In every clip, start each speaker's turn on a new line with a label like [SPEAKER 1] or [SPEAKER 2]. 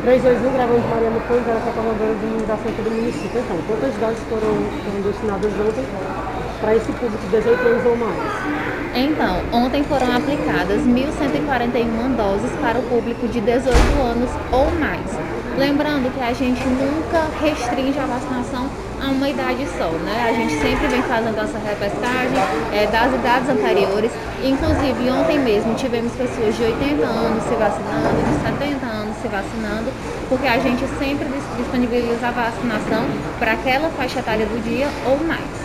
[SPEAKER 1] 321, gravando de Mariana Pães, ela é a coordenadora de imunização aqui do município. Então, quantas doses foram destinadas ontem para esse público de 18 anos ou mais?
[SPEAKER 2] Então, ontem foram aplicadas 1.141 doses para o público de 18 anos ou mais. Lembrando que a gente nunca restringe a vacinação a uma idade só, né? A gente sempre vem fazendo essa repescagem das idades anteriores. Inclusive, ontem mesmo tivemos pessoas de 80 anos se vacinando, de 70 anos se vacinando, porque a gente sempre disponibiliza a vacinação para aquela faixa etária do dia ou mais.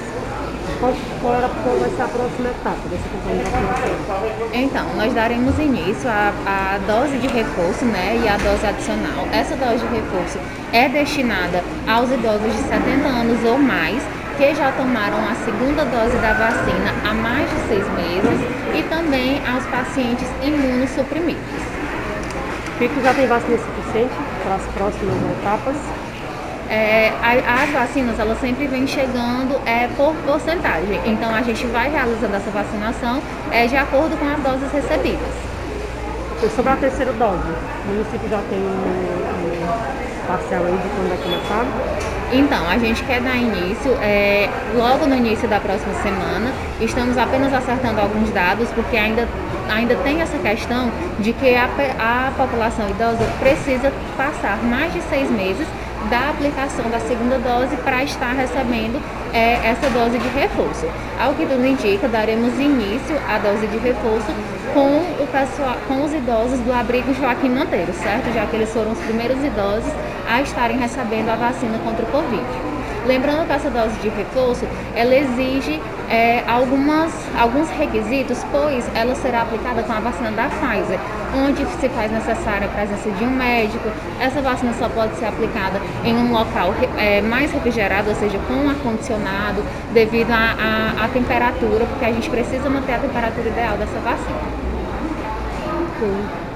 [SPEAKER 1] Qual vai ser a próxima etapa dessa campanha de vacinação?
[SPEAKER 2] Então, nós daremos início à dose de reforço, né, e à dose adicional. Essa dose de reforço é destinada aos idosos de 70 anos ou mais que já tomaram a segunda dose da vacina há mais de 6 meses e também aos pacientes imunossuprimidos.
[SPEAKER 1] Pico já tem vacina suficiente para as próximas etapas?
[SPEAKER 2] As vacinas, elas sempre vêm chegando por porcentagem. Então, a gente vai realizando essa vacinação de acordo com as doses recebidas.
[SPEAKER 1] E sobre a terceira dose, o município já tem parcial aí de quando vai começar?
[SPEAKER 2] Então, a gente quer dar início logo no início da próxima semana. Estamos apenas acertando alguns dados, porque ainda tem essa questão de que a população idosa precisa passar mais de 6 meses da aplicação da segunda dose para estar recebendo essa dose de reforço. Ao que tudo indica, daremos início à dose de reforço com os idosos do abrigo Joaquim Monteiro, certo? Já que eles foram os primeiros idosos a estarem recebendo a vacina contra o Covid. Lembrando que essa dose de reforço, ela exige alguns requisitos, pois ela será aplicada com a vacina da Pfizer, onde se faz necessária a presença de um médico. Essa vacina só pode ser aplicada em um local mais refrigerado, ou seja, com ar-condicionado, devido à temperatura, porque a gente precisa manter a temperatura ideal dessa vacina.
[SPEAKER 1] Sim.